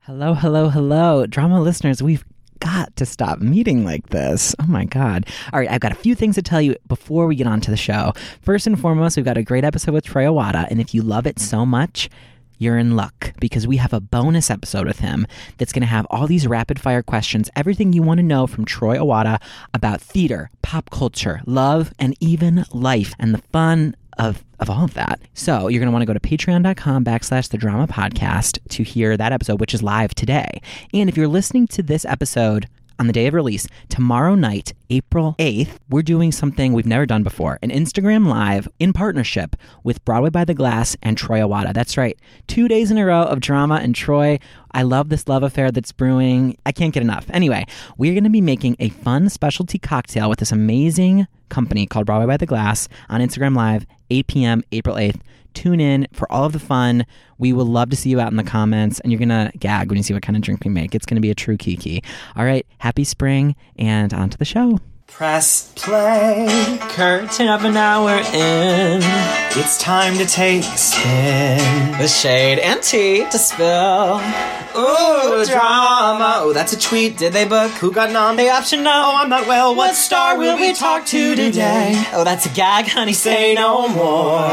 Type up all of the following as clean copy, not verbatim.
Hello, hello, hello. Drama listeners, we've got to stop meeting like this. Oh my God. All right, I've got a few things to tell you before we get on to the show. First and foremost, we've got a great episode with Troy Iwata, and if you love it so much, you're in luck because we have a bonus episode with him that's going to have all these rapid fire questions, everything you want to know from Troy Iwata about theater, pop culture, love, and even life and the fun of all of that. So you're going to want to go to patreon.com/the drama podcast to hear that episode, which is live today. And if you're listening to this episode on the day of release, tomorrow night, April 8th, we're doing something we've never done before, an Instagram Live in partnership with Broadway by the Glass and Troy Iwata. That's right, 2 days in a row of drama and Troy. I love this love affair that's brewing. I can't get enough. Anyway, we're going to be making a fun specialty cocktail with this amazing company called Broadway by the Glass on Instagram Live, 8 p.m., April 8th. Tune in for all of the fun. We will love to see you out in the comments, and you're going to gag when you see what kind of drink we make. It's going to be a true kiki. All right, happy spring, and on to the show. Press play, Curtain of an hour in. it's time to take a spin. With shade and tea to spill. Ooh, drama. Oh, that's a tweet. Did they book? Who got nom? They option now. Oh, I'm not well. What star will we talk to today? Oh, that's a gag, honey. Say no more.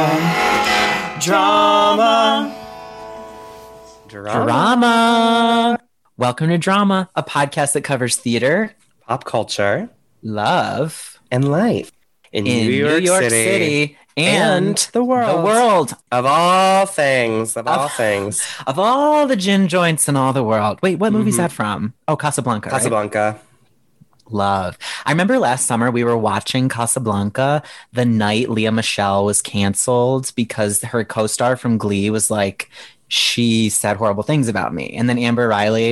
Drama. Drama. Welcome to Drama, a podcast that covers theater, Pop culture love, and life in in New York City and the world. The world. Of all things. Of all things. Of all the gin joints in all the world. Wait, what movie's that from? Oh, Casablanca. Right? Casablanca. Love. I remember last summer we were watching Casablanca the night Lea Michele was canceled because her co-star from Glee was like, she said horrible things about me. And then Amber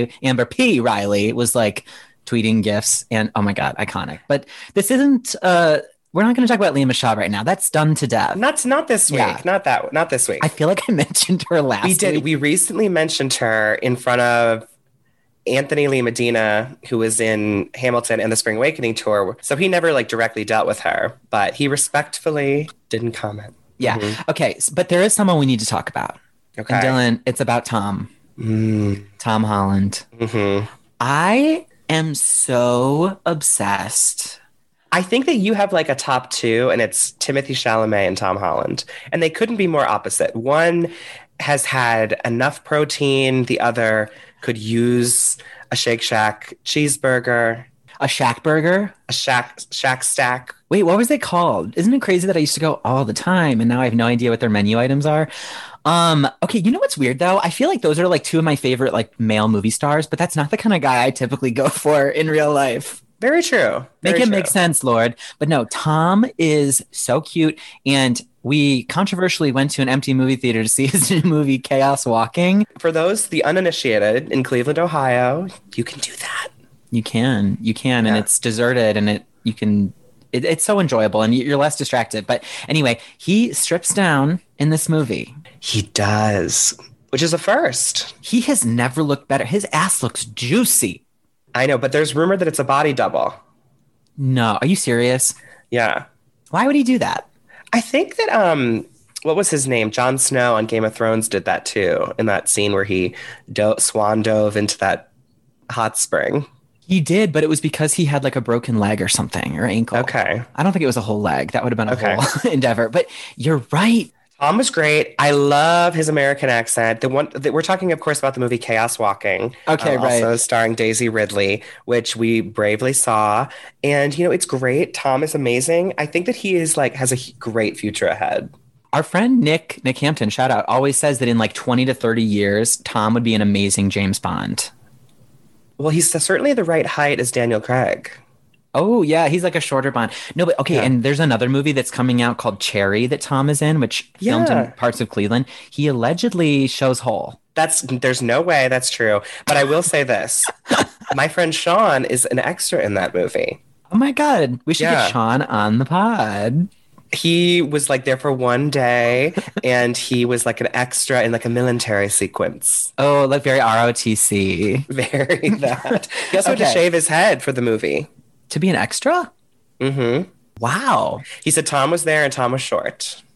P. Riley was like tweeting gifs, and oh my God, iconic. But this isn't, we're not going to talk about Lea Michele right now. That's done to death. Not this week. Yeah. Not this week. I feel like I mentioned her last We did. week. We recently mentioned her in front of Anthony Lee Medina, who was in Hamilton and the Spring Awakening tour. So he never directly dealt with her, but he respectfully didn't comment. Yeah. Okay. But there is someone we need to talk about. Okay. And Dylan, it's about Tom. Tom Holland. Mm-hmm. I am so obsessed. I think that you have a top two, and it's Timothée Chalamet and Tom Holland. And they couldn't be more opposite. One has had enough protein. The other could use a Shake Shack cheeseburger. A Shack Burger? A Shack Stack. Wait, what was they called? Isn't it crazy that I used to go all the time and now I have no idea what their menu items are? Okay, you know what's weird though? I feel like those are two of my favorite male movie stars, but that's not the kind of guy I typically go for in real life. Very true. Make Very it true. make sense, Lord. But no, Tom is so cute. And we controversially went to an empty movie theater to see his new movie, Chaos Walking. For those, the uninitiated in Cleveland, Ohio, you can do that. You can. And it's deserted and it's so enjoyable and you're less distracted. But anyway, he strips down in this movie. He does, which is a first. He has never looked better. His ass looks juicy. I know, but there's rumor that it's a body double. No, are you serious? Yeah. Why would he do that? I think that, what was his name? Jon Snow on Game of Thrones did that too, in that scene where he swan dove into that hot spring. He did, but it was because he had a broken leg or something, or ankle. Okay. I don't think it was a whole leg. That would have been a whole endeavor. But you're right. Tom was great. I love his American accent. The one that we're talking, of course, about the movie Chaos Walking. Okay, right. Also starring Daisy Ridley, which we bravely saw. And, it's great. Tom is amazing. I think that he is has a great future ahead. Our friend Nick Hampton, shout out, always says that in 20 to 30 years, Tom would be an amazing James Bond. Well, he's certainly the right height as Daniel Craig. Oh, yeah, he's a shorter Bond. No, but okay, Yeah. and there's another movie that's coming out called Cherry that Tom is in, which filmed in parts of Cleveland. He allegedly shows whole. There's no way that's true. But I will say this. My friend Sean is an extra in that movie. Oh my God, we should get Sean on the pod. He was there for one day, and he was an extra in a military sequence. Oh, very ROTC. Very that. He also had to shave his head for the movie. To be an extra? Mm-hmm. Wow. He said Tom was there and Tom was short.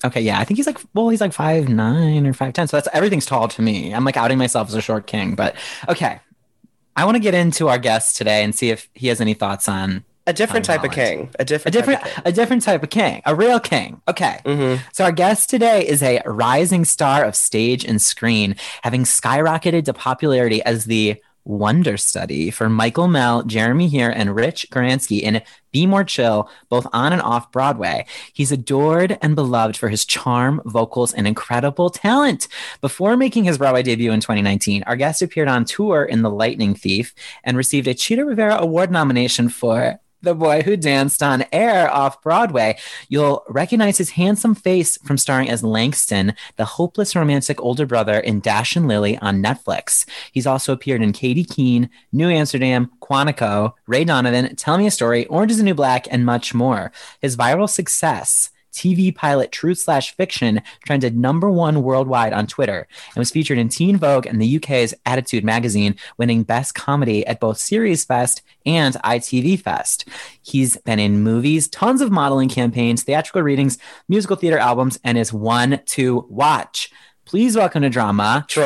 Okay, yeah, I think he's he's like 5'9" or 5'10", so that's everything's tall to me. I'm like outing myself as a short king, but okay. I want to get into our guest today and see if he has any thoughts on A different Tom type of Holland. king. A different type of king. A different type of king, a real king. Okay. So our guest today is a rising star of stage and screen, having skyrocketed to popularity as the Wonder Study for Michael Mell, Jeremy Here, and Rich Garansky in Be More Chill, both on and off Broadway. He's adored and beloved for his charm, vocals, and incredible talent. Before making his Broadway debut in 2019, our guest appeared on tour in The Lightning Thief and received a Chita Rivera Award nomination for The Boy Who Danced on Air off Broadway. You'll recognize his handsome face from starring as Langston, the hopeless romantic older brother in Dash and Lily on Netflix. He's also appeared in Katie Keene, New Amsterdam, Quantico, Ray Donovan, Tell Me a Story, Orange is the New Black, and much more. His viral success, TV pilot Truth/Fiction, trended #1 worldwide on Twitter and was featured in Teen Vogue and the UK's Attitude magazine, winning Best Comedy at both Series Fest and ITV Fest. He's been in movies, tons of modeling campaigns, theatrical readings, musical theater albums, and is one to watch. Please welcome to drama, Troy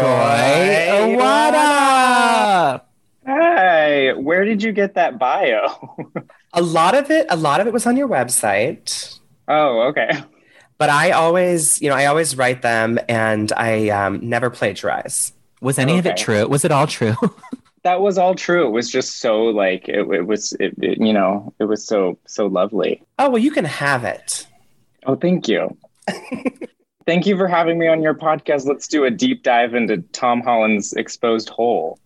Iwata. Hi, where did you get that bio? A lot of it was on your website. Oh, okay. But I always write them, and I never plagiarize. Was any of it true? Was it all true? That was all true. It was just so like it was so lovely. Oh, well, you can have it. Oh, thank you. Thank you for having me on your podcast. Let's do a deep dive into Tom Holland's exposed hole.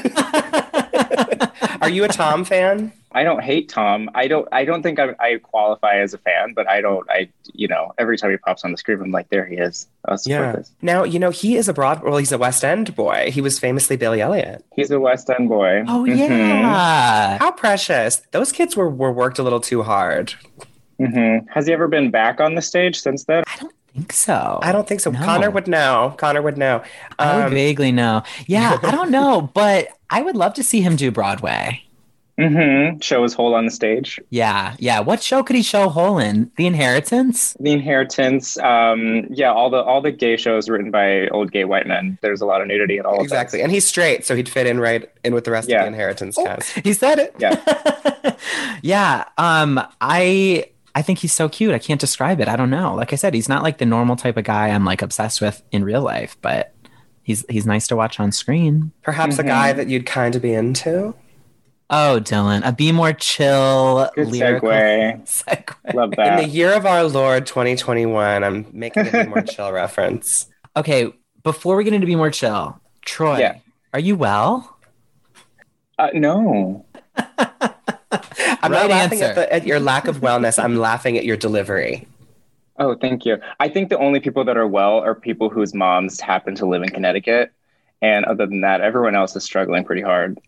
Are you a Tom fan? I don't hate Tom. I don't think I qualify as a fan, but every time he pops on the screen, I'm like, there he is. I'll support this. Now, he is he's a West End boy. He was famously Billy Elliot. He's a West End boy. Oh, yeah. How precious. Those kids were worked a little too hard. Mm-hmm. Has he ever been back on the stage since then? I don't think so. No. Connor would know. I would vaguely know. Yeah, I don't know, but I would love to see him do Broadway. Mm-hmm. Show his hole on the stage. Yeah. What show could he show hole in? The Inheritance? The Inheritance. All the gay shows written by old gay white men. There's a lot of nudity in all of them. Exactly. And he's straight, so he'd fit in right in with the rest of the Inheritance cast. He said it. Yeah. Yeah. I think he's so cute. I can't describe it. I don't know. Like I said, he's not like the normal type of guy I'm like obsessed with in real life, but he's nice to watch on screen. Perhaps a guy that you'd kind of be into. Oh, Dylan, a Be More Chill Good lyrical segue. Love that. In the year of our Lord 2021, I'm making a Be More Chill reference. Okay, before we get into Be More Chill, Troy, are you well? No. I'm not laughing at your lack of wellness. I'm laughing at your delivery. Oh, thank you. I think the only people that are well are people whose moms happen to live in Connecticut. And other than that, everyone else is struggling pretty hard.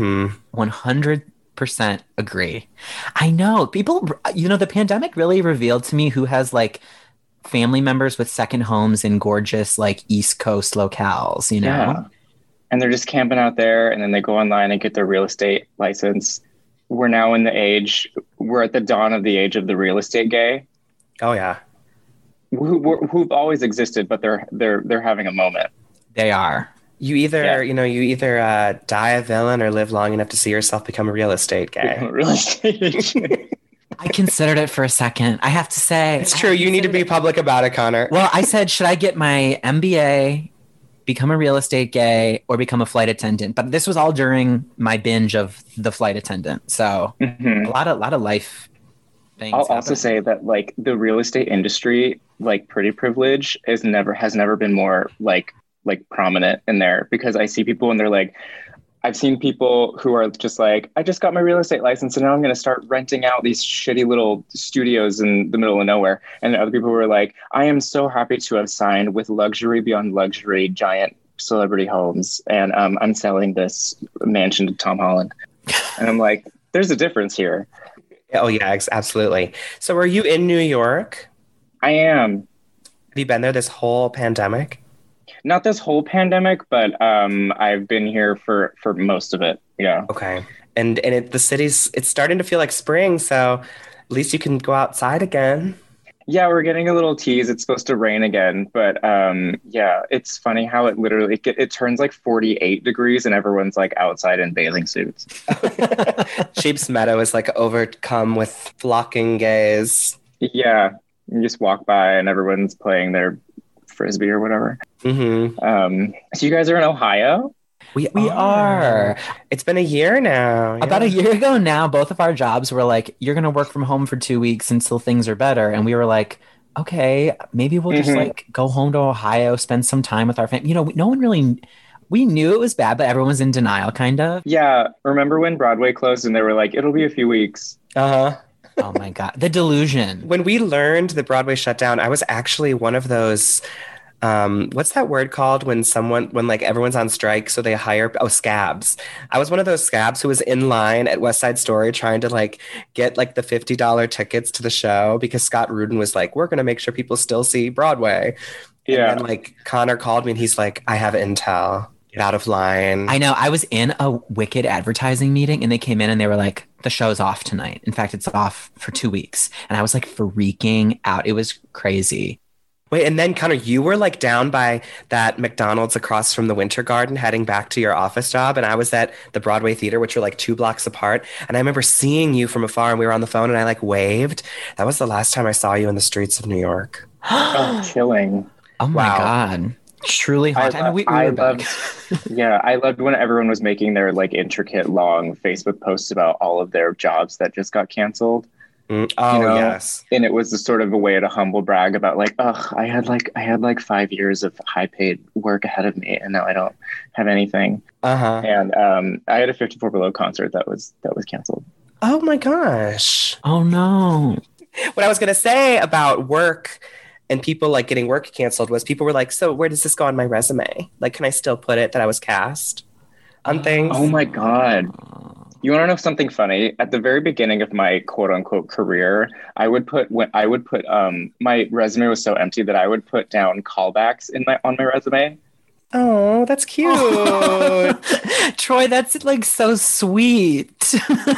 100% agree. I know people, the pandemic really revealed to me who has like family members with second homes in gorgeous like East Coast locales, Yeah. And they're just camping out there, and then they go online and get their real estate license. We're now we're at the dawn of the age of the real estate gay. Oh yeah. Who've always existed, but they're having a moment. They are. You either die a villain or live long enough to see yourself become a real estate gay. Real estate. I considered it for a second. I have to say. It's true. You need to be public about it, Connor. Well, I said, should I get my MBA, become a real estate gay, or become a flight attendant? But this was all during my binge of The Flight Attendant. So a lot of life things. I'll also say that like the real estate industry, like pretty privilege has never been more like prominent in there, because I see people and they're like, I've seen people who are just like, I just got my real estate license and now I'm going to start renting out these shitty little studios in the middle of nowhere. And other people were like, I am so happy to have signed with luxury beyond luxury, giant celebrity homes. And I'm selling this mansion to Tom Holland. And I'm like, there's a difference here. Oh yeah, absolutely. So are you in New York? I am. Have you been there this whole pandemic? Not this whole pandemic, but I've been here for most of it. Yeah. Okay. And the city's, it's starting to feel like spring, so at least you can go outside again. Yeah, we're getting a little tease. It's supposed to rain again, but yeah, it's funny how it literally it turns like 48 degrees and everyone's like outside in bathing suits. Sheep's Meadow is like overcome with flocking gaze. Yeah, you just walk by and everyone's playing their frisbee or whatever. So you guys are in Ohio? We are. It's been a year now. Yeah. About a year ago now, both of our jobs were like, you're going to work from home for 2 weeks until things are better. And we were like, okay, maybe we'll just like go home to Ohio, spend some time with our family. You know, no one really, we knew it was bad, but everyone was in denial kind of. Yeah. Remember when Broadway closed and they were like, it'll be a few weeks. Uh-huh. Oh my God. The delusion. When we learned that Broadway shut down, I was actually one of those what's that word called when like everyone's on strike, so they hire scabs. I was one of those scabs who was in line at West Side Story trying to like get like the $50 tickets to the show because Scott Rudin was like, we're gonna make sure people still see Broadway. Yeah. And then like Connor called me and he's like, I have intel. Get out of line. I know. I was in a Wicked advertising meeting and they came in and they were like, the show's off tonight. In fact, it's off for 2 weeks. And I was like freaking out. It was crazy. Wait, and then Connor, you were like down by that McDonald's across from the Winter Garden heading back to your office job. And I was at the Broadway Theater, which were like 2 blocks apart. And I remember seeing you from afar and we were on the phone and I like waved. That was the last time I saw you in the streets of New York. Oh, chilling. Oh my Wow. God. Truly hot. I mean, we were back. Yeah, I loved when everyone was making their like intricate long Facebook posts about all of their jobs that just got canceled. Oh, You know? yes. And it was a sort of a way to humble brag about like, oh, I had like 5 years of high paid work ahead of me, and now I don't have anything. Uh-huh. And I had a 54 Below concert that was canceled. Oh my gosh. Oh no. What I was going to say about work and people like getting work canceled was people were like, so where does this go on my resume? Like, can I still put it that I was cast on things? Oh my God. You want to know something funny? At the very beginning of my quote unquote career, I would put my resume was so empty that I would put down callbacks on my resume. Oh, that's cute. Troy, that's like so sweet.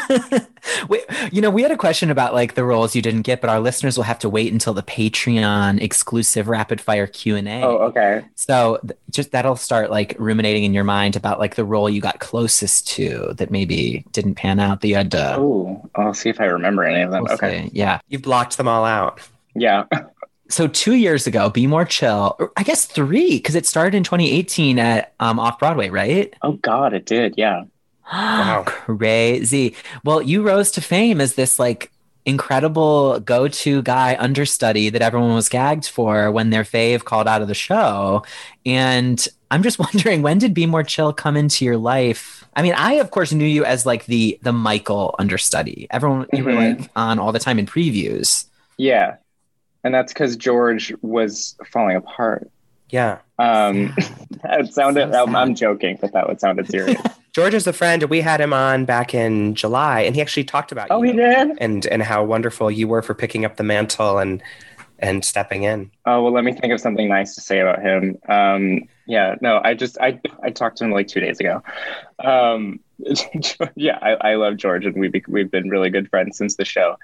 We had a question about like the roles you didn't get, but our listeners will have to wait until the Patreon exclusive rapid fire Q&A. Oh, okay. So just that'll start like ruminating in your mind about like the role you got closest to that maybe didn't pan out. The Oh, I'll see if I remember any of them. we'll Okay. see. Yeah. You've blocked them all out. Yeah. So 2 years ago, Be More Chill, or I guess 3, because it started in 2018 at Off Broadway, right? Oh God, it did. Yeah. Wow. Crazy. Well, you rose to fame as this like incredible go-to guy understudy that everyone was gagged for when their fave called out of the show. And I'm just wondering, when did Be More Chill come into your life? I mean, I of course knew you as like the Michael understudy. Everyone, you were like on all the time in previews. Yeah. And that's because George was falling apart. Yeah. That sounded, So sad. I'm joking, but that would sounded serious. George is a friend. We had him on back in July, and he actually talked about Oh, you he did? and how wonderful you were for picking up the mantle and stepping in. Oh, well, let me think of something nice to say about him. Yeah, no, I talked to him like 2 days ago. Yeah, I love George, and we've been really good friends since the show.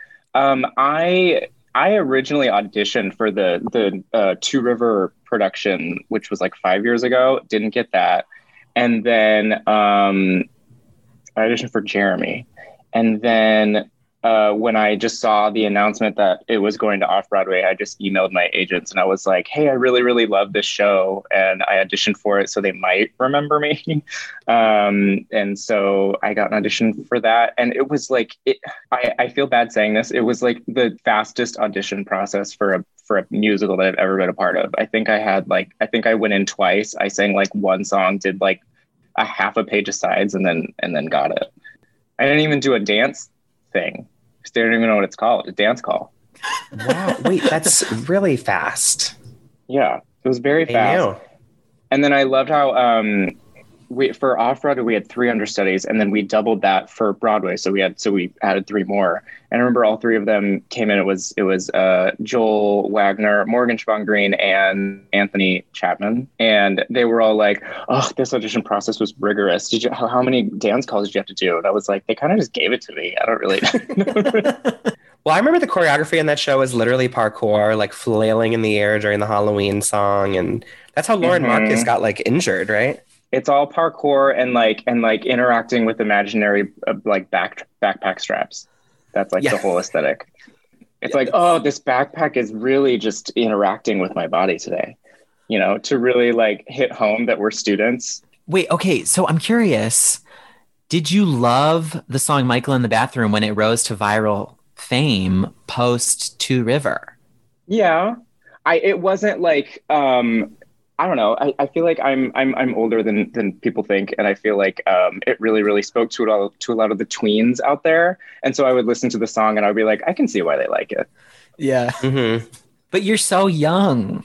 I originally auditioned for the Two River production, which was like 5 years ago. Didn't get that, and then I auditioned for Jeremy, and then when I just saw the announcement that it was going to Off Broadway, I just emailed my agents and I was like, "Hey, I really, really love this show, and I auditioned for it, so they might remember me." And so I got an audition for that, and it was like, I feel bad saying this, it was like the fastest audition process for a musical that I've ever been a part of. I think I went in twice. I sang like one song, did like a half a page of sides, and then got it. I didn't even do a dance thing. They don't even know what it's called. A dance call. Wow. Wait, that's really fast. Yeah, it was very I fast. knew. And then I loved how for Off Broadway we had 3 understudies, and then we doubled that for Broadway. So we added 3 more. And I remember all 3 of them came in. It was Joel Wagner, Morgan Schvon Green, and Anthony Chapman. And they were all like, "Oh, this audition process was rigorous. How many dance calls did you have to do?" And I was like, they kind of just gave it to me. I don't really know. Well, I remember the choreography in that show was literally parkour, like flailing in the air during the Halloween song, and that's how Lauren Marcus got like injured, right? It's all parkour and like interacting with imaginary like backpack straps. That's like the whole aesthetic. It's like, oh, this backpack is really just interacting with my body today, you know, to really like hit home that we're students. Wait, okay, so I'm curious. Did you love the song Michael in the Bathroom when it rose to viral fame post Two River? Yeah. It wasn't like I don't know. I feel like I'm older than people think, and I feel like it really spoke to a lot of the tweens out there. And so I would listen to the song and I'd be like, I can see why they like it. Yeah. Mm-hmm. But you're so young.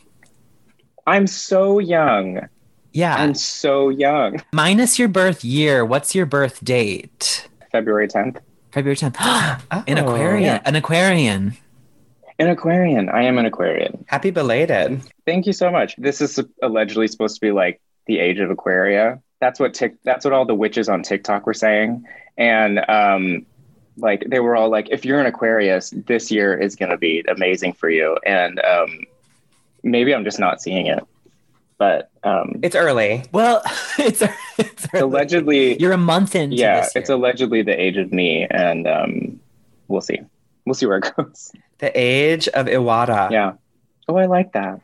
I'm so young. Yeah. I'm so young. Minus your birth year, what's your birth date? February 10th. February 10th. An Aquarian. Yeah. An Aquarian. An Aquarian. I am an Aquarian. Happy belated. Thank you so much. This is allegedly supposed to be like the age of Aquaria. That's what all the witches on TikTok were saying. And like they were all like, if you're an Aquarius, this year is going to be amazing for you. And maybe I'm just not seeing it. But it's early. Well, it's early. Allegedly you're a month into this it's allegedly the age of me, and we'll see where it goes. The age of Iwata. Yeah. Oh, I like that.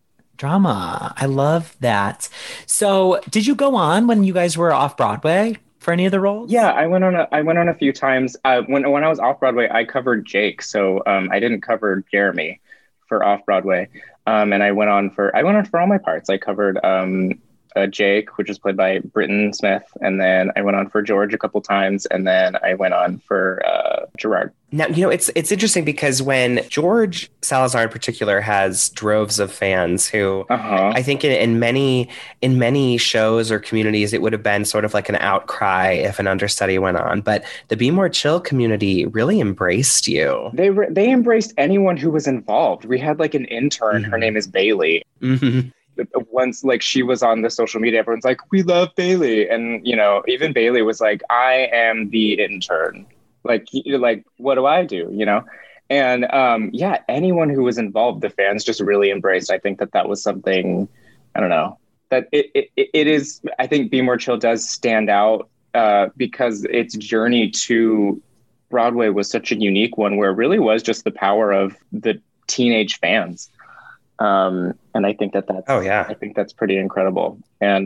Drama. I love that. So did you go on when you guys were off Broadway for any of the roles? Yeah, I went on a few times. When I was off Broadway, I covered Jake, so I didn't cover Jeremy for off Broadway. And I went on for all my parts. I covered Jake, which was played by Britton Smith, and then I went on for George a couple times, and then I went on for Gerard. Now, you know, it's interesting because when George Salazar in particular has droves of fans who I think in many shows or communities, it would have been sort of like an outcry if an understudy went on. But the Be More Chill community really embraced you. They embraced anyone who was involved. We had like an intern. Her name is Bailey. Mm-hmm. Once like she was on the social media, everyone's like, we love Bailey. And, you know, even Bailey was like, I am the intern. Like, what do I do? You know? And anyone who was involved, the fans just really embraced. I think that was something, I don't know, that it is, I think Be More Chill does stand out because its journey to Broadway was such a unique one where it really was just the power of the teenage fans. And I think that's I think that's pretty incredible. And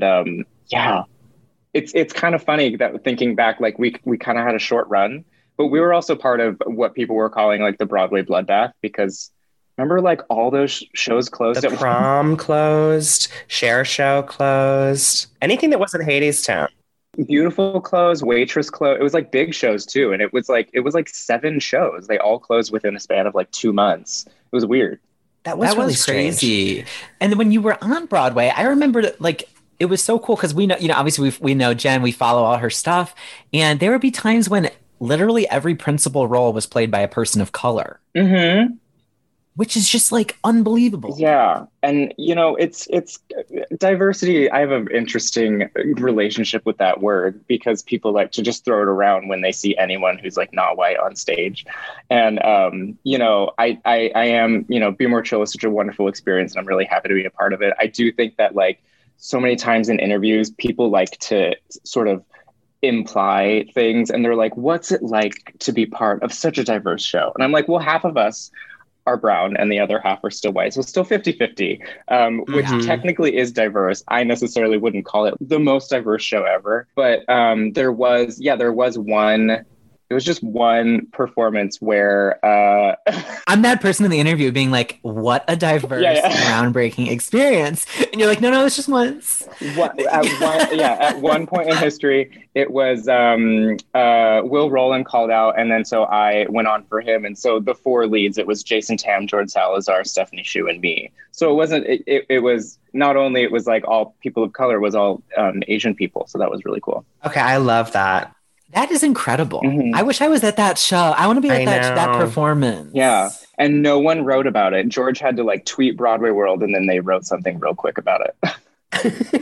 it's kind of funny that thinking back, like we kind of had a short run, but we were also part of what people were calling like the Broadway bloodbath, because remember like all those shows closed. The Prom closed, Share Show closed, anything that wasn't Hadestown. Beautiful closed, Waitress closed. It was like big shows too, and it was like 7 shows. They all closed within a span of like 2 months. It was weird. That was really crazy. And then when you were on Broadway, I remember that, like, it was so cool because we know, you know, obviously we know Jen, we follow all her stuff. And there would be times when literally every principal role was played by a person of color. Mm-hmm. Which is just like unbelievable. Yeah. And, you know, it's diversity. I have an interesting relationship with that word because people like to just throw it around when they see anyone who's like not white on stage. And, you know, I am, you know, Be More Chill is such a wonderful experience and I'm really happy to be a part of it. I do think that like so many times in interviews, people like to sort of imply things and they're like, what's it like to be part of such a diverse show? And I'm like, well, half of us are brown and the other half are still white. So it's still 50-50, which technically is diverse. I necessarily wouldn't call it the most diverse show ever, but there was just one performance where I'm that person in the interview being like, what a diverse, groundbreaking experience. And you're like, no, it's just once. At one point in history, it was Will Rowland called out. And then so I went on for him. And so the 4 leads, it was Jason Tam, George Salazar, Stephanie Hsu, and me. So it wasn't, it was not only, it was like all people of color, was all Asian people. So that was really cool. Okay, I love that. That is incredible. Mm-hmm. I wish I was at that show. I want to be at that performance. Yeah. And no one wrote about it. George had to like tweet Broadway World and then they wrote something real quick about it.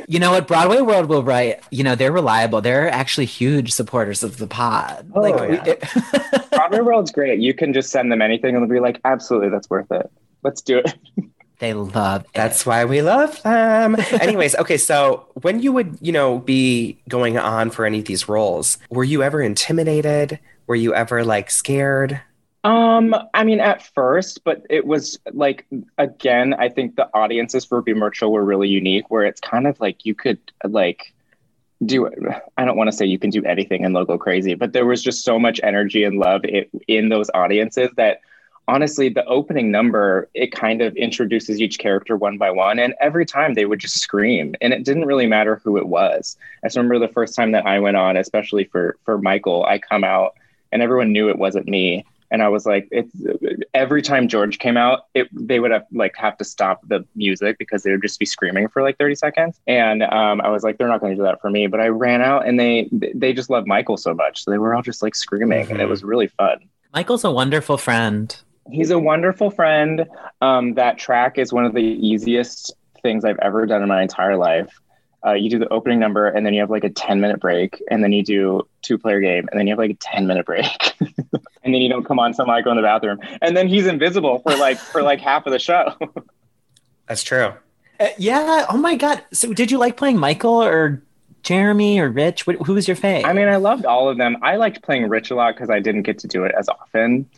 You know what? Broadway World will write, they're reliable. They're actually huge supporters of the pod. Oh, yeah. Broadway World's great. You can just send them anything and they'll be like, absolutely, that's worth it. Let's do it. They love it. That's why we love them. Anyways, okay, so when you would, be going on for any of these roles, were you ever intimidated? Were you ever like scared? I mean, at first, but it was like, again, I think the audiences for Be More Chill were really unique, where it's kind of like you could like do, I don't want to say you can do anything and they'll go crazy, but there was just so much energy and love in those audiences that honestly, the opening number, it kind of introduces each character one by one. And every time they would just scream, and it didn't really matter who it was. I just remember the first time that I went on, especially for Michael, I come out and everyone knew it wasn't me. And I was like, every time George came out, they would have to stop the music because they would just be screaming for like 30 seconds. And I was like, they're not going to do that for me. But I ran out and they just loved Michael so much. So they were all just like screaming and it was really fun. Michael's a wonderful friend. He's a wonderful friend. That track is one of the easiest things I've ever done in my entire life. You do the opening number and then you have like a 10-minute break and then you do 2-player game and then you have like a 10-minute break. And then you don't come on till I go in the bathroom. And then he's invisible for like half of the show. That's true. Yeah. Oh my God. So did you like playing Michael or Jeremy or Rich? Who was your fave? I mean, I loved all of them. I liked playing Rich a lot because I didn't get to do it as often.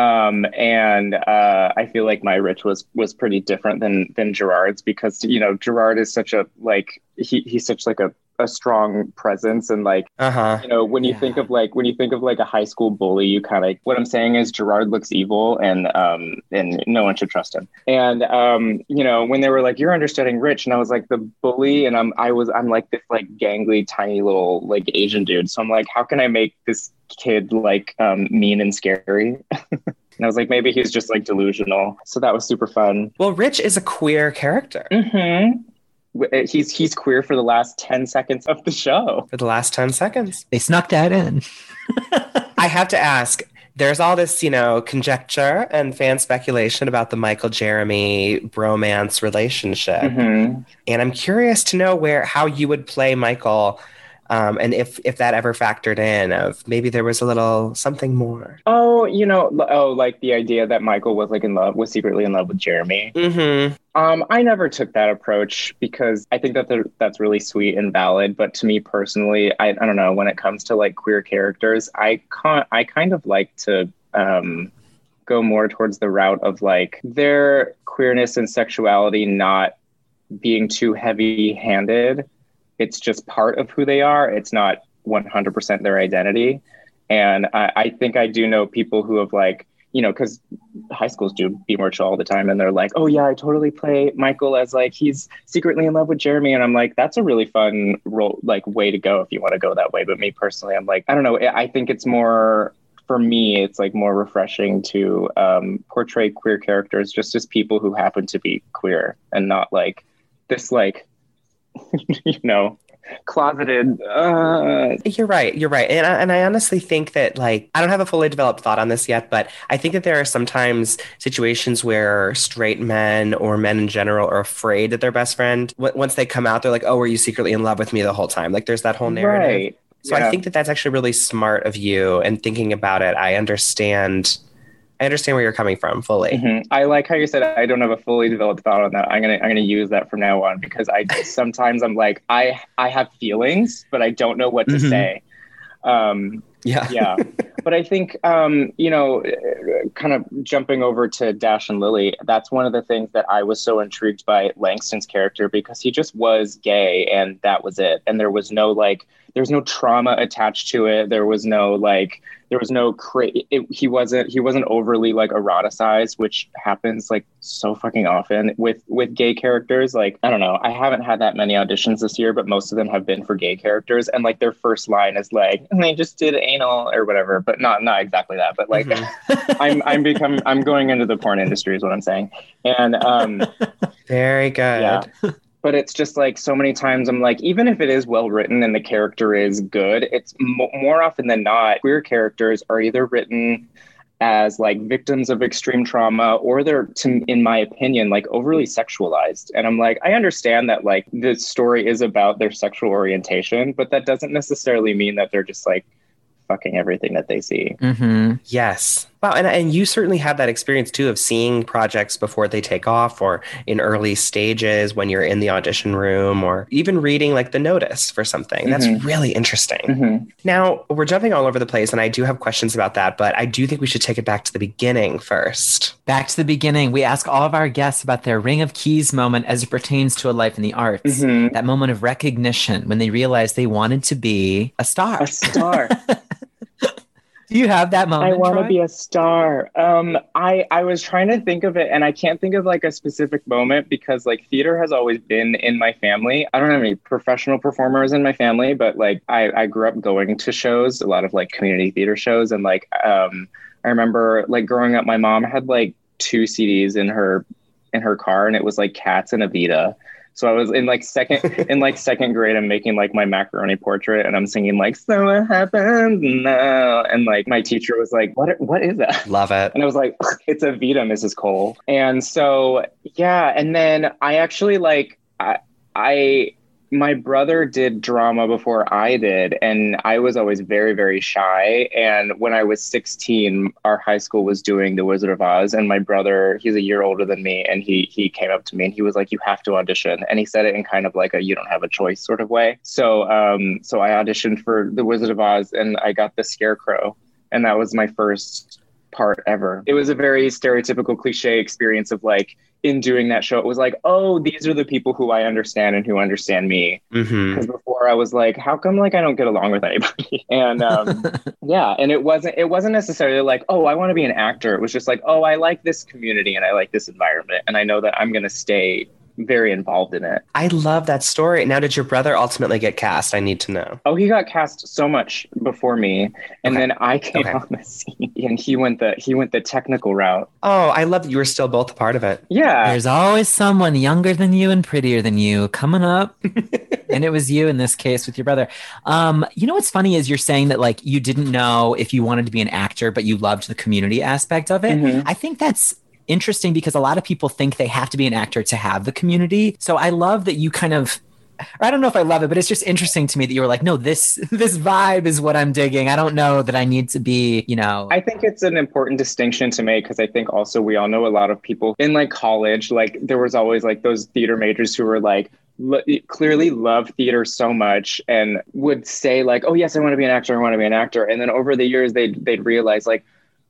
And I feel like my Rich was pretty different than Gerard's because, Gerard is such a, like, he's such like a strong presence and like, when you think of like a high school bully, you kind of, what I'm saying is Gerard looks evil and no one should trust him. And, when they were like, you're understudying Rich, and I was like the bully and I'm like this like gangly, tiny little like Asian dude. So I'm like, how can I make this kid like mean and scary? And I was like, maybe he's just like delusional. So that was super fun. Well, Rich is a queer character. Mm-hmm. He's queer for the last 10 seconds of the show. For the last 10 seconds. They snuck that in. I have to ask, there's all this, conjecture and fan speculation about the Michael Jeremy bromance relationship. Mm-hmm. And I'm curious to know how you would play Michael. And if that ever factored in of maybe there was a little something more. Oh, like the idea that Michael was secretly in love with Jeremy. Mm-hmm. I never took that approach because I think that's really sweet and valid. But to me personally, I don't know, when it comes to like queer characters, I kind of like to go more towards the route of like their queerness and sexuality not being too heavy-handed. It's just part of who they are. It's not 100% their identity. And I think I do know people who have like, because high schools do Be More Chill all the time. And they're like, oh yeah, I totally play Michael as like, he's secretly in love with Jeremy. And I'm like, that's a really fun role, like way to go if you want to go that way. But me personally, I'm like, I don't know. I think it's more, for me, it's like more refreshing to portray queer characters just as people who happen to be queer and not like this, like, closeted. You're right. And I honestly think that, like, I don't have a fully developed thought on this yet, but I think that there are sometimes situations where straight men or men in general are afraid that their best friend, once they come out, they're like, oh, were you secretly in love with me the whole time? Like, there's that whole narrative. Right. So yeah. I think that that's actually really smart of you. And thinking about it, I understand where you're coming from fully. Mm-hmm. I like how you said I don't have a fully developed thought on that. I'm gonna use that from now on because sometimes I'm like I have feelings, but I don't know what to say. Yeah. But I think kind of jumping over to Dash and Lily, that's one of the things that I was so intrigued by Langston's character because he just was gay and that was it. And there was no trauma attached to it. There was no he wasn't overly like eroticized, which happens like so fucking often with gay characters. Like, I don't know, I haven't had that many auditions this year, but most of them have been for gay characters. And like their first line is like, they just did anal or whatever, but not exactly that. But like, I'm going into the porn industry is what I'm saying. And very good. Yeah. But it's just like so many times I'm like, even if it is well written and the character is good, it's more often than not, queer characters are either written as like victims of extreme trauma, or they're, in my opinion, like overly sexualized. And I'm like, I understand that like the story is about their sexual orientation, but that doesn't necessarily mean that they're just like fucking everything that they see. Mm-hmm. Yes. Wow. And you certainly have that experience too of seeing projects before they take off, or in early stages when you're in the audition room, or even reading like the notice for something. That's really interesting. Now, we're jumping all over the place and I do have questions about that, but I do think we should take it back to the beginning first. Back to the beginning. We ask all of our guests about their Ring of Keys moment as it pertains to a life in the arts. That moment of recognition when they realized they wanted to be a star. A star. Do you have that moment? I want to be a star. I was trying to think of it, and I can't think of like a specific moment because like theater has always been in my family. I don't have any professional performers in my family, but like I grew up going to shows, a lot of like community theater shows, and like I remember like growing up, my mom had like 2 CDs in her car, and it was like Cats and Evita. So I was in like second grade, I'm making like my macaroni portrait and I'm singing like, so what happens now? And like my teacher was like, what is that? Love it. And I was like, it's Evita, Mrs. Cole. And so, yeah. And then I actually like, my brother did drama before I did, and I was always very, very shy. And when I was 16, our high school was doing The Wizard of Oz, and my brother, he's a year older than me, and he came up to me and he was like, you have to audition. And he said it in kind of like a you don't have a choice sort of way. So so I auditioned for The Wizard of Oz and I got the Scarecrow, and that was my first part ever. It was a very stereotypical cliche experience of like, in doing that show, it was like, oh, these are the people who I understand and who understand me. Because before I was like, how come like I don't get along with anybody? And yeah, and it wasn't necessarily like, oh, I want to be an actor. It was just like, oh, I like this community and I like this environment, and I know that I'm going to stay very involved in it. I love that story. Now, did your brother ultimately get cast? I need to know. Oh, he got cast so much before me, and then I came on the scene, and he went the technical route. Oh, I love that you were still both a part of it. Yeah. There's always someone younger than you and prettier than you coming up. And it was you in this case with your brother. You know what's funny is you're saying that like you didn't know if you wanted to be an actor, but you loved the community aspect of it. I think that's interesting because a lot of people think they have to be an actor to have the community. So I love that you kind of, or I don't know if I love it, but it's just interesting to me that you were like, no, this vibe is what I'm digging. I don't know that I need to be, you know. I think it's an important distinction to make because I think also we all know a lot of people in like college, like there was always like those theater majors who were like, clearly love theater so much and would say like, oh yes, I want to be an actor. I want to be an actor. And then over the years, they'd realize like,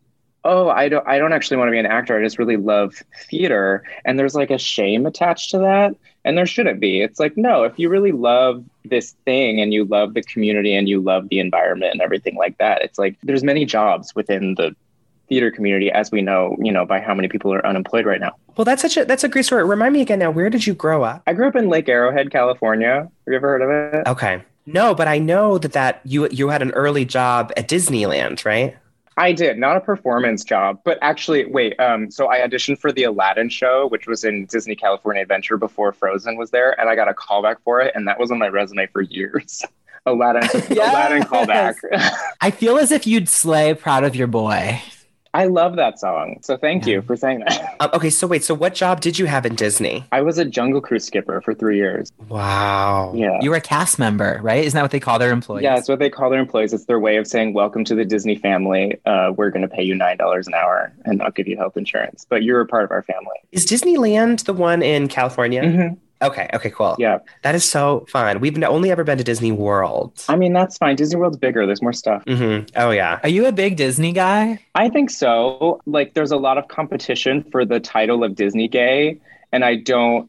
oh, I don't actually want to be an actor. I just really love theater. And there's like a shame attached to that. And there shouldn't be. It's like, no, if you really love this thing and you love the community and you love the environment and everything like that, it's like there's many jobs within the theater community, as we know, by how many people are unemployed right now. Well, that's a great story. Remind me again now, where did you grow up? I grew up in Lake Arrowhead, California. Have you ever heard of it? Okay. No, but I know that you had an early job at Disneyland, right? I did, not a performance job, but actually, wait, so I auditioned for the Aladdin show, which was in Disney California Adventure before Frozen was there, and I got a callback for it, and that was on my resume for years. Aladdin callback. I feel as if you'd slay Proud of Your Boy. I love that song. So thank you for saying that. Okay, so wait, so what job did you have in Disney? I was a Jungle Cruise skipper for 3 years. Wow. Yeah. You were a cast member, right? Isn't that what they call their employees? Yeah, it's what they call their employees. It's their way of saying, welcome to the Disney family. We're going to pay you $9 an hour and I'll give you health insurance. But you're a part of our family. Is Disneyland the one in California? Mm-hmm. Okay, cool. Yeah. That is so fun. We've only ever been to Disney World. I mean, that's fine. Disney World's bigger. There's more stuff. Mm-hmm. Oh, yeah. Are you a big Disney guy? I think so. Like, there's a lot of competition for the title of Disney gay, and I don't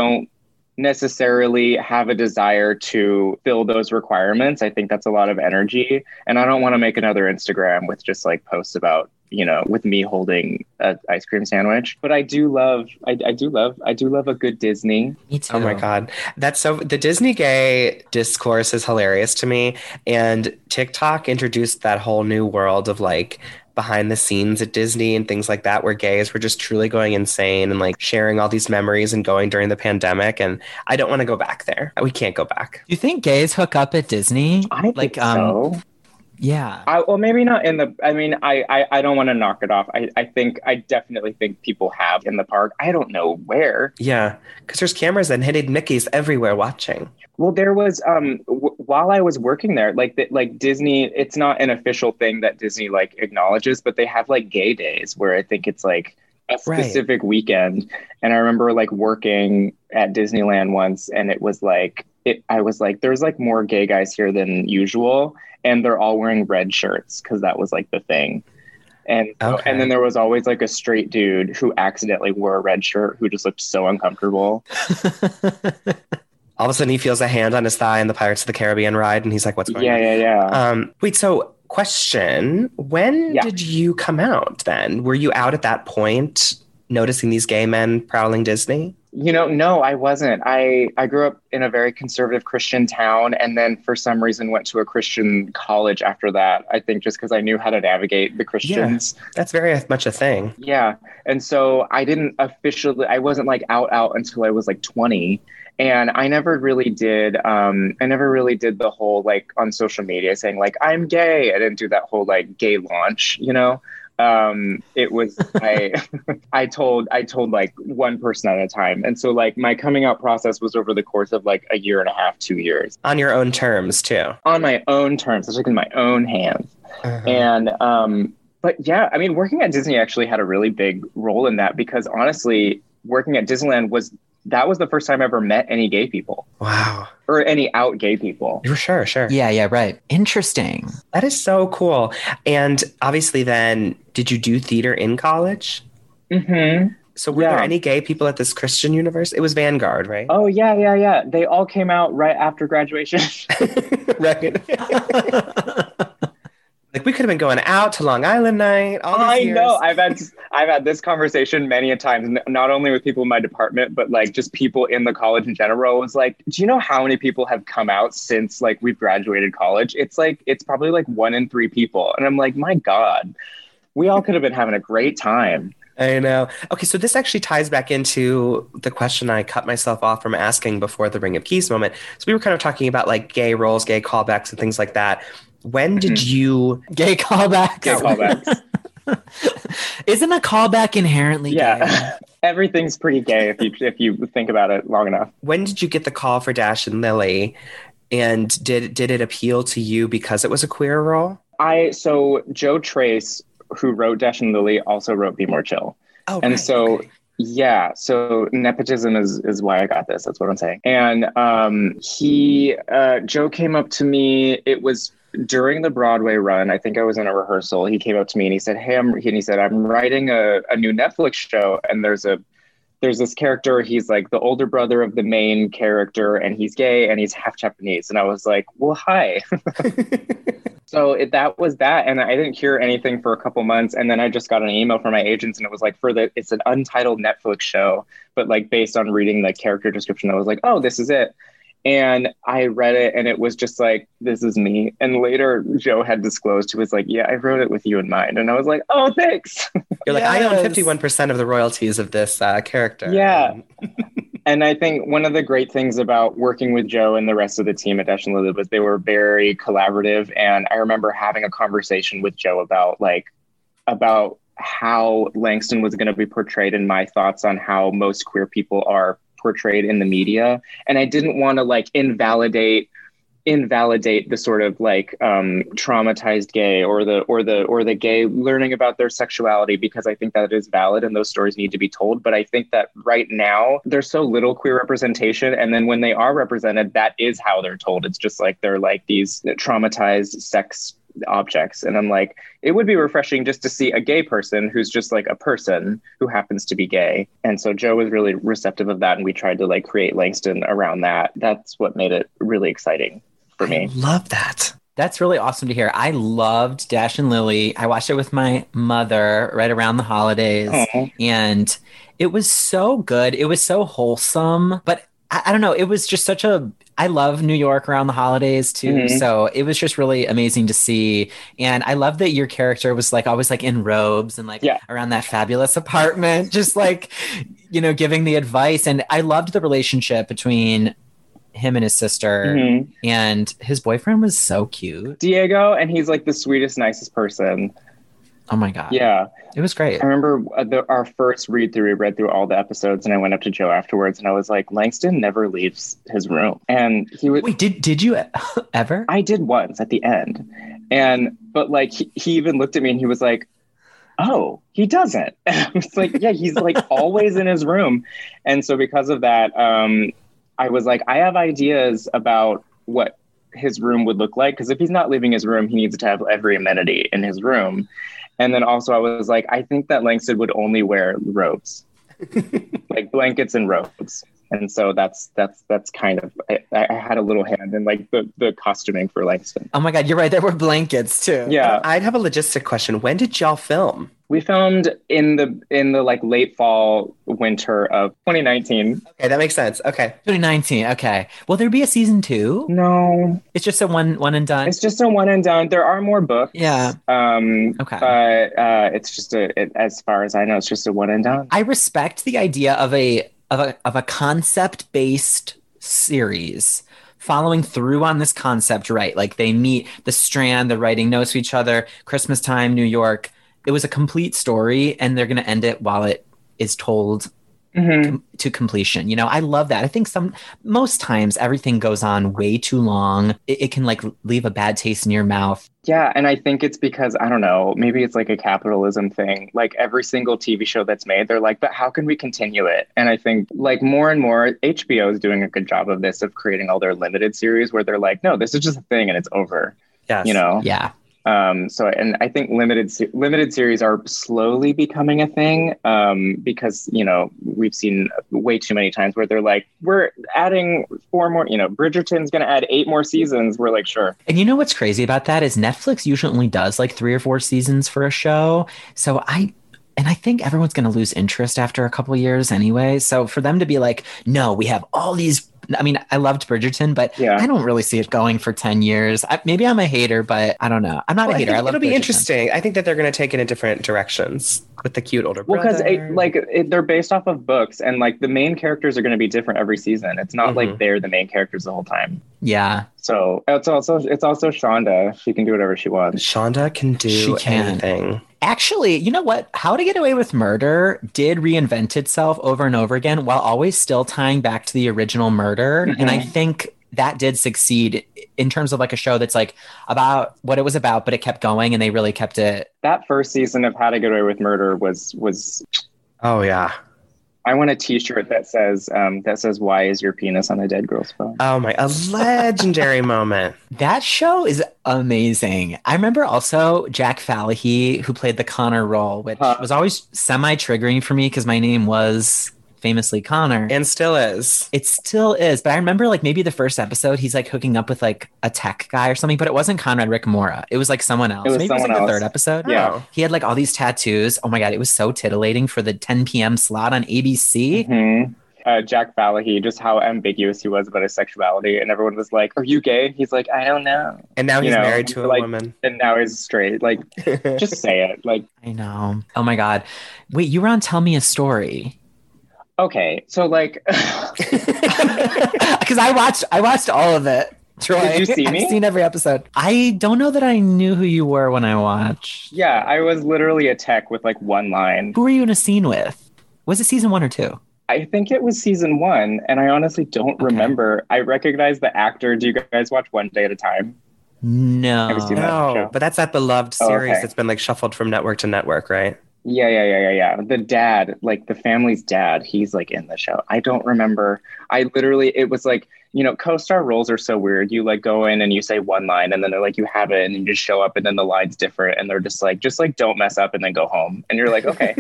necessarily have a desire to fill those requirements. I think that's a lot of energy, and I don't want to make another Instagram with just like posts about, with me holding an ice cream sandwich. But I do love a good Disney. Me too. Oh my God. The Disney gay discourse is hilarious to me. And TikTok introduced that whole new world of like behind the scenes at Disney and things like that, where gays were just truly going insane and like sharing all these memories and going during the pandemic. And I don't want to go back there. We can't go back. Do you think gays hook up at Disney? I think so. Yeah. Well, maybe not in the. I mean, I don't want to knock it off. I definitely think people have in the park. I don't know where. Yeah, because there's cameras and hidden Mickeys everywhere watching. Well, there was while I was working there, like Disney. It's not an official thing that Disney like acknowledges, but they have like gay days where I think it's like a specific weekend. And I remember like working at Disneyland once, and it was like I was like, there's like more gay guys here than usual, and they're all wearing red shirts because that was like the thing. And and then there was always like a straight dude who accidentally wore a red shirt who just looked so uncomfortable. All of a sudden he feels a hand on his thigh in the Pirates of the Caribbean ride, and he's like, what's going on? Yeah. Wait, so question, when did you come out then? Were you out at that point noticing these gay men prowling Disney? You know, no, I wasn't. I grew up in a very conservative Christian town, and then for some reason went to a Christian college after that. I think just because I knew how to navigate the Christians. Yeah, that's very much a thing. Yeah. And so I wasn't like out until I was like 20. And I never really did the whole like on social media saying like, I'm gay. I didn't do that whole like gay launch, you know? It was, I told like one person at a time. And so like my coming out process was over the course of like a year and a half, 2 years. On your own terms too. On my own terms. I took it in my own hands. And, but yeah, I mean, working at Disney actually had a really big role in that because honestly, working at Disneyland was the first time I ever met any gay people. Wow. Or any out gay people. Sure. Yeah, right. Interesting. That is so cool. And obviously then, did you do theater in college? Mm-hmm. So were there any gay people at this Christian university? It was Vanguard, right? Oh, yeah. They all came out right after graduation. Right. Like we could have been going out to Long Island night. I know. I've had this conversation many a times, not only with people in my department, but like just people in the college in general. It was like, do you know how many people have come out since like we've graduated college? It's probably like 1 in 3 people. And I'm like, my God, we all could have been having a great time. I know. Okay, so this actually ties back into the question I cut myself off from asking before the Ring of Keys moment. So we were kind of talking about like gay roles, gay callbacks and things like that. When did you... Gay callbacks. Gay callbacks. Isn't a callback inherently gay? Everything's pretty gay if you think about it long enough. When did you get the call for Dash and Lily? And did it appeal to you because it was a queer role? So Joe Trace, who wrote Dash and Lily, also wrote Be More Chill. Oh, and right, so... okay. Yeah, so nepotism is why I got this. That's what I'm saying. And Joe came up to me. It was during the Broadway run. I think I was in a rehearsal. He came up to me and he said, "Hey, I'm writing a new Netflix show, and there's this character. He's like the older brother of the main character, and he's gay and he's half Japanese." And I was like, "Well, hi." So that was that. And I didn't hear anything for a couple months. And then I just got an email from my agents and it was like, it's an untitled Netflix show, but like based on reading the character description, I was like, oh, this is it. And I read it and it was just like, this is me. And later Joe had disclosed, he was like, yeah, I wrote it with you in mind. And I was like, oh, thanks. You're like, I own 51% of the royalties of this character. Yeah. And I think one of the great things about working with Joe and the rest of the team at Dash and Lily was they were very collaborative. And I remember having a conversation with Joe about how Langston was going to be portrayed and my thoughts on how most queer people are portrayed in the media. And I didn't want to like invalidate the sort of like traumatized gay or the gay learning about their sexuality, because I think that is valid and those stories need to be told. But I think that right now there's so little queer representation. And then when they are represented, that is how they're told. It's just like they're like these traumatized sex objects. And I'm like, it would be refreshing just to see a gay person who's just like a person who happens to be gay. And so Joe was really receptive of that. And we tried to like create Langston around that. That's what made it really exciting for me. I love that. That's really awesome to hear. I loved Dash and Lily. I watched it with my mother right around the holidays. Aww. And it was so good. It was so wholesome. But I don't know. It was just I love New York around the holidays too. Mm-hmm. So it was just really amazing to see. And I love that your character was like always like in robes and like around that fabulous apartment, just like, giving the advice. And I loved the relationship between him and his sister, Mhm. and his boyfriend was so cute. Diego, and he's like the sweetest, nicest person. Oh my God. Yeah. It was great. I remember our first read through, we read through all the episodes, and I went up to Joe afterwards and I was like, Langston never leaves his room. And he would. Wait, did you ever? I did once at the end. But like, he even looked at me and he was like, oh, he doesn't. And I was like, yeah, he's like always in his room. And so because of that, I was like, I have ideas about what his room would look like. Because if he's not leaving his room, he needs to have every amenity in his room. And then also I was like, I think that Langston would only wear robes, like blankets and robes. And so that's kind of, I had a little hand in like the costuming for Langston. Oh my God, you're right. There were blankets too. Yeah. I'd have a logistic question. When did y'all film? We filmed in the like late fall, winter of 2019. Okay, that makes sense. Okay. 2019. Okay. Will there be a season 2? No, It's just a one and done. it's just a one and done. There are more books. Yeah. Okay. But it's just as far as I know, it's just a one and done. I respect the idea of a concept based series following through on this concept, right? Like they meet the Strand, they're writing notes to each other, Christmas time, New York. It was a complete story, and they're going to end it while it is told to completion. You know, I love that. I think most times everything goes on way too long. It can like leave a bad taste in your mouth. Yeah, and I think it's because, I don't know, maybe it's like a capitalism thing. Like every single TV show that's made, they're like, but how can we continue it? And I think like more and more, HBO is doing a good job of this, of creating all their limited series where they're like, no, this is just a thing and it's over. Yes. You know? Yeah. And I think limited series are slowly becoming a thing because, you know, we've seen way too many times where they're like, we're adding 4 more, you know, Bridgerton's going to add 8 more seasons. We're like, sure. And you know what's crazy about that is Netflix usually only does like 3 or 4 seasons for a show. So I think everyone's going to lose interest after a couple of years anyway. So for them to be like, no, we have all these. I mean, I loved Bridgerton, but I don't really see it going for 10 years. Maybe I'm a hater, but I don't know. I'm not a hater. I love it'll be Bridgerton. interesting. I think that they're going to take it in different directions with the cute older brother. Well, because they're based off of books, and like the main characters are going to be different every season. It's not like they're the main characters the whole time. Yeah. So it's also Shonda. She can do whatever she wants. Shonda can do anything. Actually, you know what? How to Get Away with Murder did reinvent itself over and over again while always still tying back to the original murder. And I think that did succeed in terms of like a show that's like about what it was about, but it kept going and they really kept it. That first season of How to Get Away with Murder was. Oh, yeah. I want a T-shirt that says "Why is your penis on a dead girl's phone?" Oh my, a legendary moment. That show is amazing. I remember also Jack Falahy, who played the Connor role, which was always semi-triggering for me because my name was famously Connor. And still is. It still is. But I remember like maybe the first episode, he's like hooking up with like a tech guy or something, but it wasn't Conrad Rick Mora. It was like someone else. Maybe it was like the third episode. Yeah. He had like all these tattoos. Oh my God. It was so titillating for the 10 p.m. slot on ABC. Jack Falahy, just how ambiguous he was about his sexuality. And everyone was like, are you gay? And he's like, I don't know. And now he's married to a woman. And now he's straight. Like, just say it. Like, I know. Oh my God. Wait, you were on Tell Me a Story. Okay, so like, because I watched all of it. Troy, did you see me? I've seen every episode. I don't know that I knew who you were when I watched. Yeah, I was literally a tech with like one line. Who were you in a scene with? Was it season 1 or 2? I think it was season 1, and I honestly don't remember. I recognize the actor. Do you guys watch One Day at a Time? No. Have you seen that show? But that's that beloved series that's been like shuffled from network to network, right? Yeah. The dad, like the family's dad, he's like in the show. I don't remember. It was like, you know, co-star roles are so weird. You like go in and you say one line and then they're like, you have it, and you just show up and then the line's different and they're just like, don't mess up and then go home. And you're like, okay.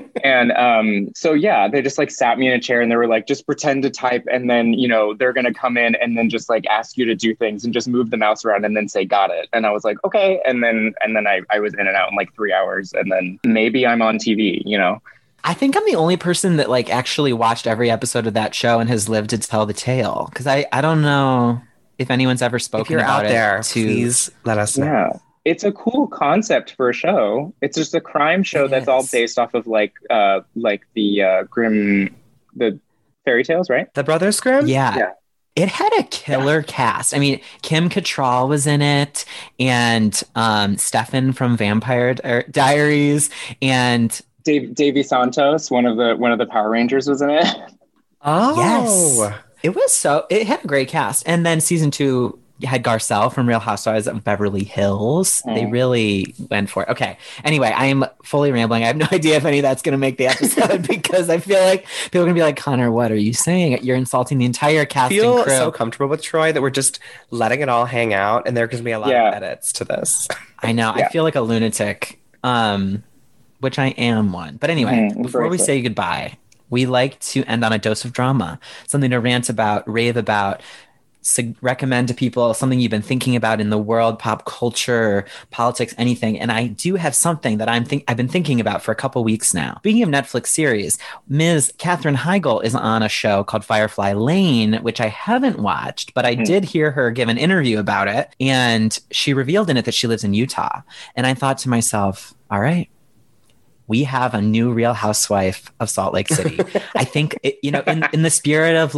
And so, yeah, they just like sat me in a chair and they were like, just pretend to type. And then, you know, they're going to come in and then just like ask you to do things and just move the mouse around and then say, got it. And I was like, okay. And then I was in and out in like 3 hours, and then maybe I'm on TV, you know? I think I'm the only person that like actually watched every episode of that show and has lived to tell the tale. Because I don't know if anyone's ever spoken if you're about out there, it. Please let us know. Yeah. It's a cool concept for a show. It's just a crime show that's all based off of like the Grimm, the fairy tales, right? The Brothers Grimm? Yeah. It had a killer cast. I mean, Kim Cattrall was in it, and Stefan from Vampire Diaries, and Davy Santos, one of the Power Rangers, was in it. yes, Oh, it had a great cast. And then season 2 had Garcelle from Real Housewives of Beverly Hills. They really went for it. Okay. Anyway, I'm fully rambling. I have no idea if any of that's going to make the episode because I feel like people are going to be like, Connor, what are you saying? You're insulting the entire cast I and feel crew. so comfortable with Troy that we're just letting it all hang out, and there can be a lot of edits to this. I know. I feel like a lunatic, which I am one. But anyway, before we say goodbye, we like to end on a dose of drama, something to rant about, rave about, recommend to people, something you've been thinking about in the world, pop culture, politics, anything. And I do have something that I've been thinking about for a couple weeks now. Speaking of Netflix series, Ms. Katherine Heigl is on a show called Firefly Lane, which I haven't watched, but I did hear her give an interview about it. And she revealed in it that she lives in Utah. And I thought to myself, all right, we have a new Real Housewife of Salt Lake City. I think, in the spirit of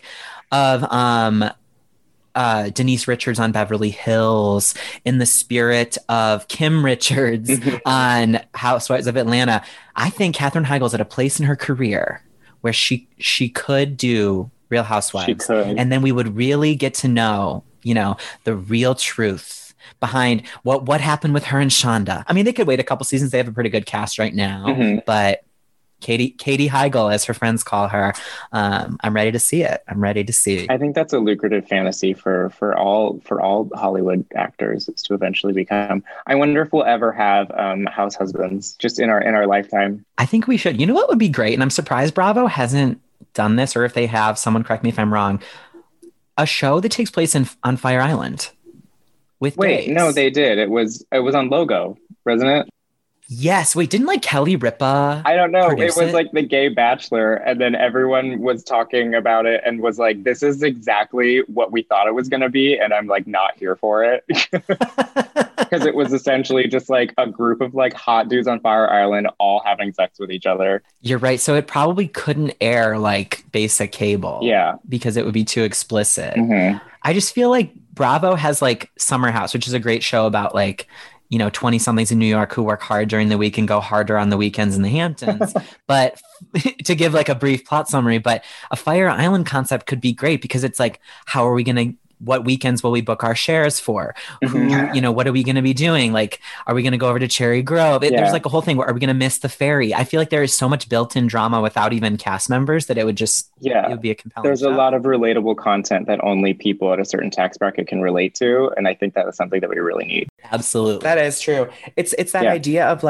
Denise Richards on Beverly Hills, in the spirit of Kim Richards on Housewives of Atlanta, I think Katherine Heigl's at a place in her career where she could do Real Housewives. She could. And then we would really get to know, the real truth behind what happened with her and Shonda. I mean, they could wait a couple seasons. They have a pretty good cast right now, but Katie Heigl, as her friends call her, I'm ready to see it. I'm ready to see. I think that's a lucrative fantasy for all Hollywood actors, is to eventually become. I wonder if we'll ever have house husbands just in our lifetime. I think we should. You know what would be great, and I'm surprised Bravo hasn't done this, or if they have, someone correct me if I'm wrong. A show that takes place on Fire Island with gays. No, they did. It was on Logo, wasn't it? Yes. Wait, didn't Kelly Ripa? I don't know. It was like The Gay Bachelor, and then everyone was talking about it and was like, "This is exactly what we thought it was going to be," and I'm like, not here for it, because it was essentially just like a group of like hot dudes on Fire Island all having sex with each other. You're right. So it probably couldn't air like basic cable. Yeah, because it would be too explicit. I just feel like Bravo has like Summer House, which is a great show about 20-somethings in New York who work hard during the week and go harder on the weekends in the Hamptons. But to give a brief plot summary, but a Fire Island concept could be great because it's like, how are we going to, what weekends will we book our shares for? What are we going to be doing? Are we going to go over to Cherry Grove? There's a whole thing where, are we going to miss the ferry? I feel like there is so much built-in drama without even cast members that it would just, it would be a compelling There's show. a lot of relatable content that only people at a certain tax bracket can relate to. And I think that is something that we really need. Absolutely. That is true. It's that idea of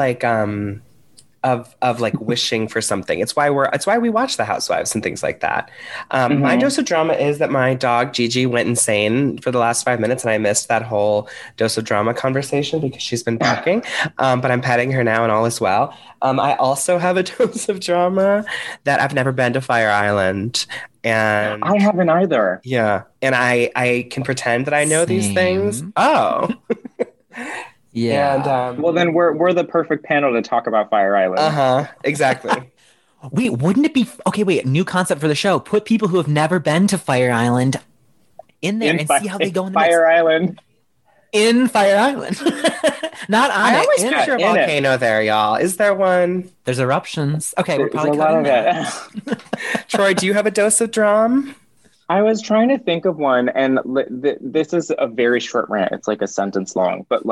of wishing for something. It's why we watch The Housewives and things like that. My dose of drama is that my dog Gigi went insane for the last 5 minutes, and I missed that whole dose of drama conversation because she's been barking. But I'm petting her now, and all is well. I also have a dose of drama that I've never been to Fire Island. And I haven't either. Yeah. And I can pretend that I know these things. Oh. Yeah. And, well, then we're the perfect panel to talk about Fire Island. Exactly. Wait, wouldn't it be okay? Wait, new concept for the show: put people who have never been to Fire Island in there and see how they go in the Fire Island. In Fire Island, not on I it. always picture a volcano there, y'all. Is there one? There's eruptions. Okay, we're There's probably a lot cutting of it. Troy, do you have a dose of drum? I was trying to think of one, and this is a very short rant. It's like a sentence long, but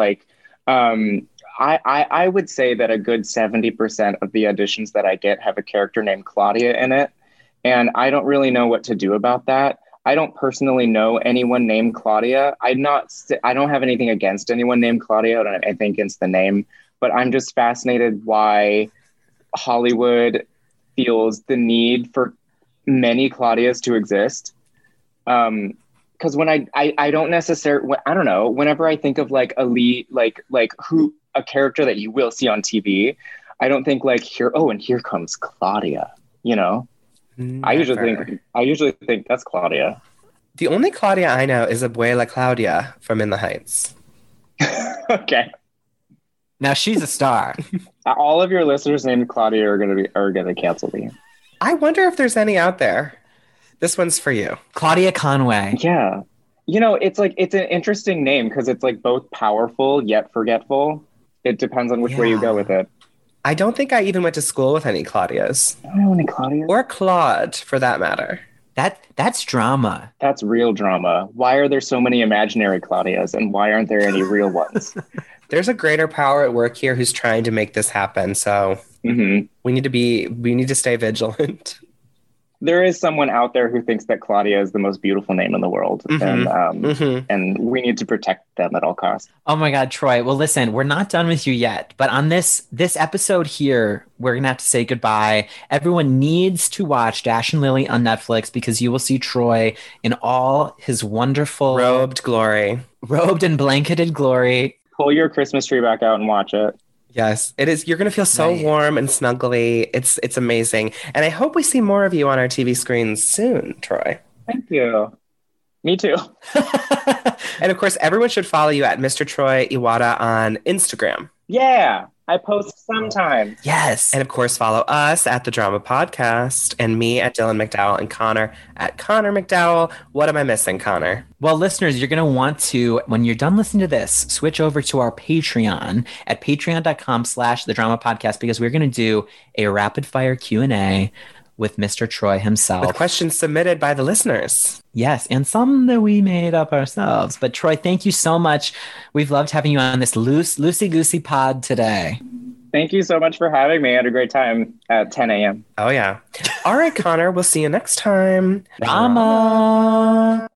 I would say that a good 70% of the auditions that I get have a character named Claudia in it. And I don't really know what to do about that. I don't personally know anyone named Claudia. I don't have anything against anyone named Claudia. I think it's the name, but I'm just fascinated why Hollywood feels the need for many Claudias to exist. Because when I don't necessarily, I don't know, whenever I think of a lead, a character that you will see on TV, I don't think here comes Claudia, Never. I usually think that's Claudia. The only Claudia I know is Abuela Claudia from In the Heights. Okay. Now she's a star. All of your listeners named Claudia are gonna cancel me. I wonder if there's any out there. This one's for you. Claudia Conway. Yeah. It's like, it's an interesting name because it's like both powerful yet forgetful. It depends on which way you go with it. I don't think I even went to school with any Claudias. I don't know any Claudias. Or Claude, for that matter. That's drama. That's real drama. Why are there so many imaginary Claudias and why aren't there any real ones? There's a greater power at work here who's trying to make this happen. So we need to stay vigilant. There is someone out there who thinks that Claudia is the most beautiful name in the world, and we need to protect them at all costs. Oh my God, Troy. Well, listen, we're not done with you yet, but on this episode here, we're going to have to say goodbye. Everyone needs to watch Dash and Lily on Netflix because you will see Troy in all his wonderful robed and blanketed glory. Pull your Christmas tree back out and watch it. Yes, it is. You're going to feel so warm and snuggly. It's amazing. And I hope we see more of you on our TV screens soon, Troy. Thank you. Me too. And of course, everyone should follow you at Mr. Troy Iwata on Instagram. Yeah, I post sometimes. Yes. And of course, follow us at The Drama Podcast and me at Dylan McDowell and Connor at Connor McDowell. What am I missing, Connor? Well, listeners, you're going to want to, when you're done listening to this, switch over to our Patreon at patreon.com/The Drama Podcast because we're going to do a rapid fire Q&A with Mr. Troy himself. With questions submitted by the listeners. Yes, and some that we made up ourselves. But Troy, thank you so much. We've loved having you on this loosey-goosey pod today. Thank you so much for having me. I had a great time at 10 a.m. Oh, yeah. All right, Connor, we'll see you next time. Drama.